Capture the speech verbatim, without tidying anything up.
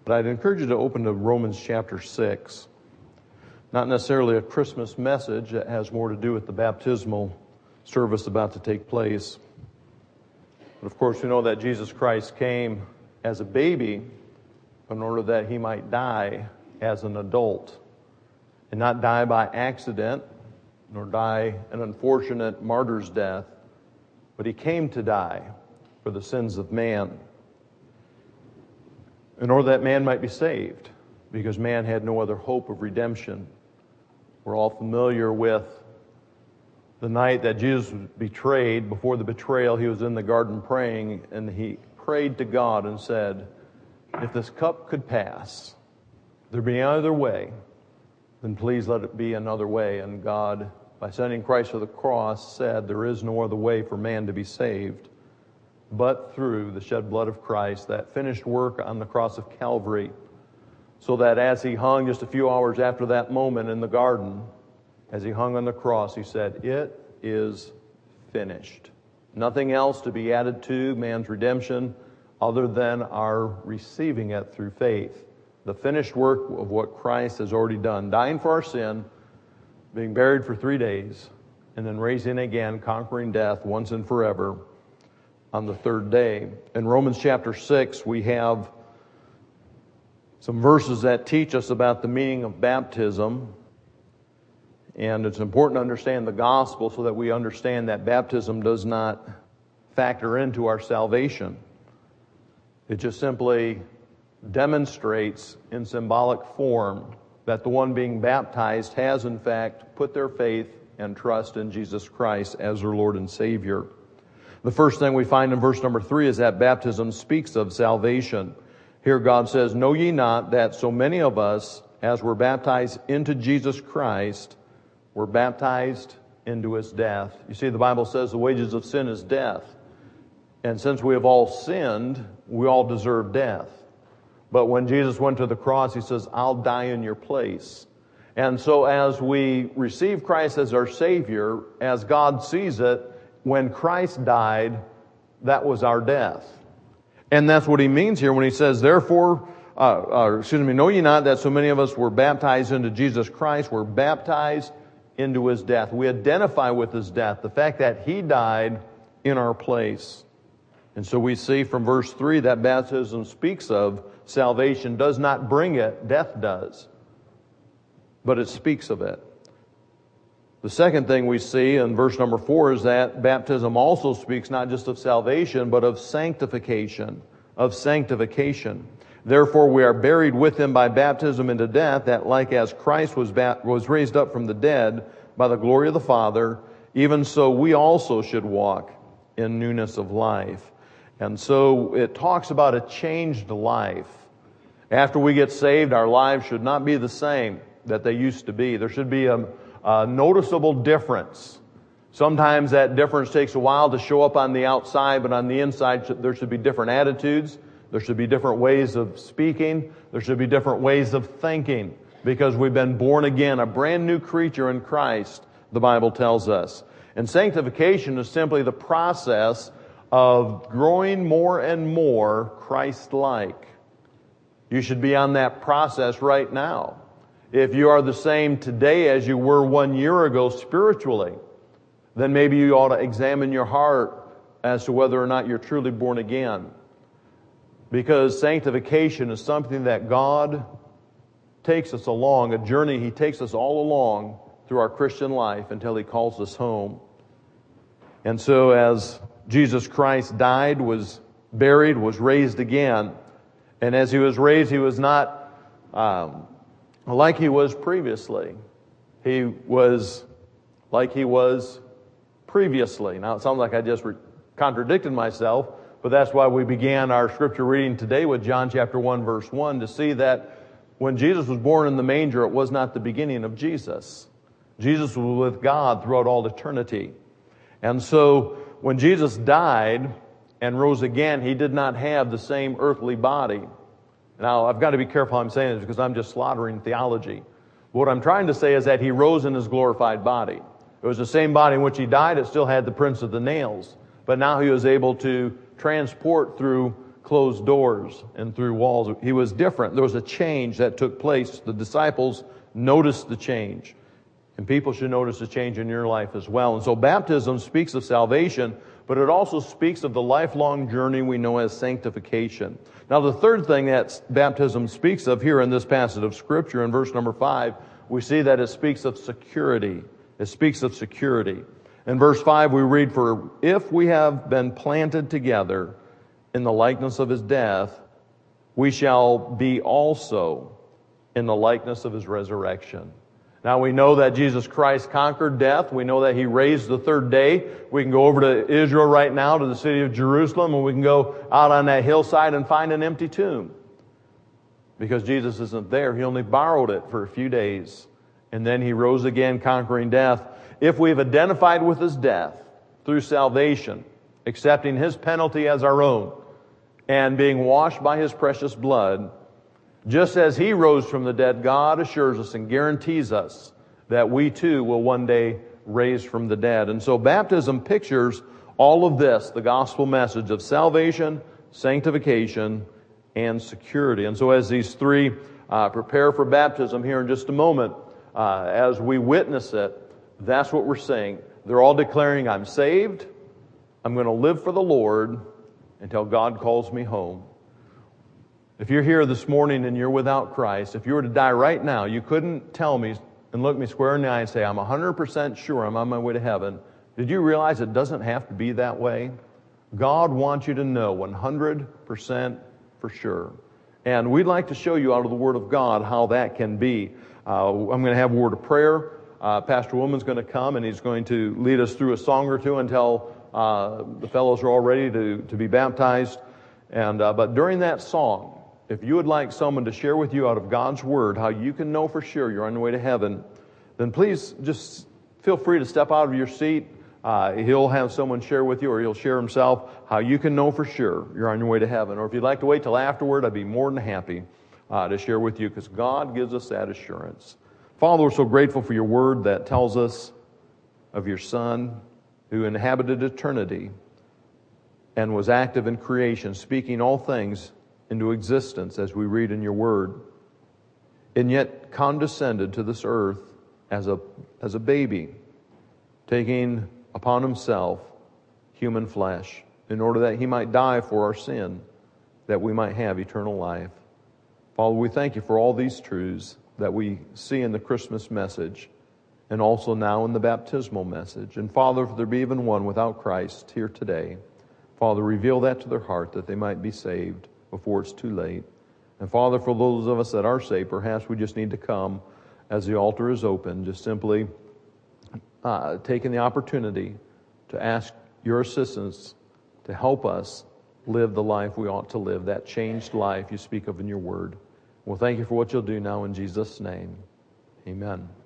But I'd encourage you to open to Romans chapter six. Not necessarily a Christmas message. That has more to do with the baptismal service about to take place. But of course, we know that Jesus Christ came as a baby in order that he might die as an adult. And not die by accident, nor die an unfortunate martyr's death, but he came to die for the sins of man, in order that man might be saved, because man had no other hope of redemption. We're all familiar with the night that Jesus was betrayed. Before the betrayal, he was in the garden praying, and he prayed to God and said, if this cup could pass, there be another way, then please let it be another way. And God, by sending Christ to the cross, said there is no other way for man to be saved but through the shed blood of Christ, that finished work on the cross of Calvary, so that as he hung just a few hours after that moment in the garden, as he hung on the cross, he said, it is finished. Nothing else to be added to man's redemption other than our receiving it through faith. The finished work of what Christ has already done, dying for our sin, being buried for three days, and then raising again, conquering death once and forever on the third day. In Romans chapter six, we have some verses that teach us about the meaning of baptism. And it's important to understand the gospel so that we understand that baptism does not factor into our salvation. It just simply demonstrates in symbolic form that the one being baptized has in fact put their faith and trust in Jesus Christ as their Lord and Savior. The first thing we find in verse number three is that baptism speaks of salvation. Here God says, know ye not that so many of us, as were baptized into Jesus Christ, were baptized into his death. You see, the Bible says the wages of sin is death. And since we have all sinned, we all deserve death. But when Jesus went to the cross, he says, I'll die in your place. And so as we receive Christ as our Savior, as God sees it, when Christ died, that was our death. And that's what he means here when he says, therefore, uh, uh, excuse me, know ye not that so many of us were baptized into Jesus Christ, were baptized into his death. We identify with his death, the fact that he died in our place. And so we see from verse three that baptism speaks of salvation, does not bring it, death does. But it speaks of it. The second thing we see in verse number four is that baptism also speaks not just of salvation, but of sanctification, of sanctification. Therefore we are buried with him by baptism into death, that like as Christ was ba- was raised up from the dead by the glory of the Father, even so we also should walk in newness of life. And so it talks about a changed life. After we get saved, our lives should not be the same that they used to be. There should be a, a noticeable difference. Sometimes that difference takes a while to show up on the outside, but on the inside there should be different attitudes. There should be different ways of speaking. There should be different ways of thinking, because we've been born again, a brand new creature in Christ, the Bible tells us. And sanctification is simply the process of growing more and more Christ-like. You should be on that process right now. If you are the same today as you were one year ago spiritually, then maybe you ought to examine your heart as to whether or not you're truly born again. Because sanctification is something that God takes us along, a journey he takes us all along through our Christian life until he calls us home. And so as Jesus Christ died, was buried, was raised again, and as he was raised, he was not um, like he was previously. He was like he was previously. Now, it sounds like I just re- contradicted myself, but that's why we began our scripture reading today with John chapter one, verse one, to see that when Jesus was born in the manger, it was not the beginning of Jesus. Jesus was with God throughout all eternity. And so when Jesus died and rose again, he did not have the same earthly body. Now, I've got to be careful how I'm saying this, because I'm just slaughtering theology. What I'm trying to say is that he rose in his glorified body. It was the same body in which he died. It still had the prints of the nails. But now he was able to transport through closed doors and through walls. He was different. There was a change that took place. The disciples noticed the change. And people should notice the change in your life as well. And so baptism speaks of salvation, but it also speaks of the lifelong journey we know as sanctification. Now, the third thing that baptism speaks of here in this passage of Scripture, in verse number five, we see that it speaks of security. It speaks of security. In verse five, we read, "For if we have been planted together in the likeness of his death, we shall be also in the likeness of his resurrection." Now we know that Jesus Christ conquered death. We know that he raised the third day. We can go over to Israel right now, to the city of Jerusalem, and we can go out on that hillside and find an empty tomb. Because Jesus isn't there. He only borrowed it for a few days. And then he rose again, conquering death. If we've identified with his death through salvation, accepting his penalty as our own, and being washed by his precious blood, just as he rose from the dead, God assures us and guarantees us that we too will one day raise from the dead. And so baptism pictures all of this, the gospel message of salvation, sanctification, and security. And so as these three uh, prepare for baptism here in just a moment, uh, as we witness it, that's what we're saying. They're all declaring, I'm saved, I'm going to live for the Lord until God calls me home. If you're here this morning and you're without Christ, if you were to die right now, you couldn't tell me and look me square in the eye and say, I'm one hundred percent sure I'm on my way to heaven. Did you realize it doesn't have to be that way? God wants you to know one hundred percent for sure. And we'd like to show you out of the Word of God how that can be. Uh, I'm going to have a word of prayer. Uh, Pastor Woolman's going to come and he's going to lead us through a song or two until uh, the fellows are all ready to, to be baptized. And uh, but during that song, if you would like someone to share with you out of God's Word how you can know for sure you're on your way to heaven, then please just feel free to step out of your seat. Uh, he'll have someone share with you, or he'll share himself how you can know for sure you're on your way to heaven. Or if you'd like to wait till afterward, I'd be more than happy uh, to share with you, because God gives us that assurance. Father, we're so grateful for your Word that tells us of your Son who inhabited eternity and was active in creation, speaking all things into existence, as we read in your Word, and yet condescended to this earth as a as a baby, taking upon himself human flesh in order that he might die for our sin, that we might have eternal life. Father, we thank you for all these truths that we see in the Christmas message and also now in the baptismal message. And Father, if there be even one without Christ here today, Father, reveal that to their heart that they might be saved before it's too late. And Father, for those of us that are saved, perhaps we just need to come as the altar is open, just simply uh, taking the opportunity to ask your assistance to help us live the life we ought to live, that changed life you speak of in your Word. Well, thank you for what you'll do now in Jesus' name. Amen.